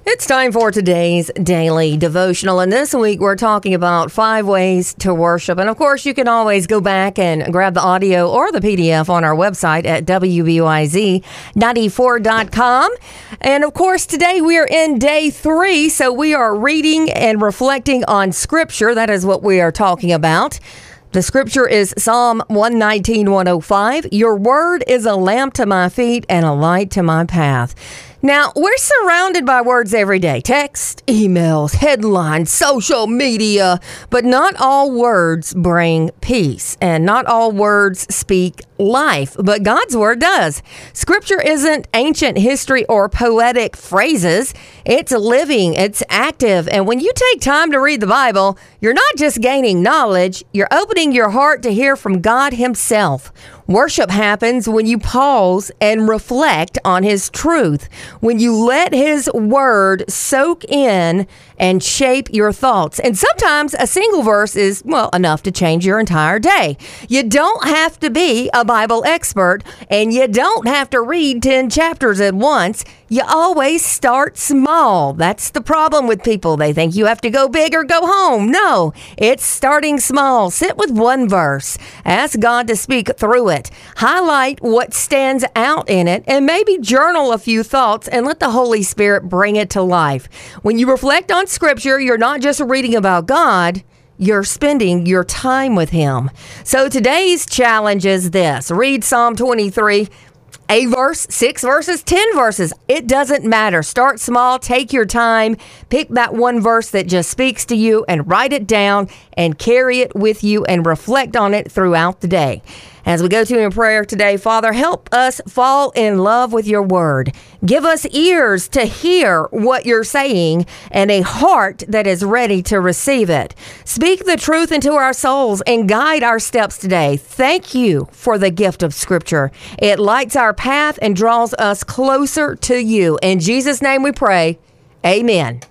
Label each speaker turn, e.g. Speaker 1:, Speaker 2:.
Speaker 1: It's time for today's daily devotional, and this week we're talking about 5 ways to worship. And of course, you can always go back and grab the audio or the PDF on our website at WBYZ94.com. And of course, today we are in day 3, so we are reading and reflecting on Scripture. That is what we are talking about. The scripture is Psalm 119:105. Your word is a lamp to my feet and a light to my path. Now, we're surrounded by words every day. Text, emails, headlines, social media. But not all words bring peace, and not all words speak life. But God's word does. Scripture isn't ancient history or poetic phrases. It's living, it's active. And when you take time to read the Bible, you're not just gaining knowledge, you're opening your heart to hear from God Himself. Worship happens when you pause and reflect on His truth, when you let His word soak in and shape your thoughts. And sometimes a single verse is, enough to change your entire day. You don't have to be a Bible expert, and you don't have to read 10 chapters at once. You always start small. That's the problem with people. They think you have to go big or go home. No, it's starting small. Sit with one verse. Ask God to speak through it. Highlight what stands out in it, and maybe journal a few thoughts and let the Holy Spirit bring it to life. When you reflect on Scripture, you're not just reading about God, you're spending your time with Him. So today's challenge is this. Read Psalm 23, a verse, 6 verses, 10 verses. It doesn't matter. Start small. Take your time. Pick that one verse that just speaks to you and write it down and carry it with you and reflect on it throughout the day. As we go to in prayer today, Father, help us fall in love with your word. Give us ears to hear what you're saying and a heart that is ready to receive it. Speak the truth into our souls and guide our steps today. Thank you for the gift of Scripture. It lights our path and draws us closer to you. In Jesus' name we pray. Amen.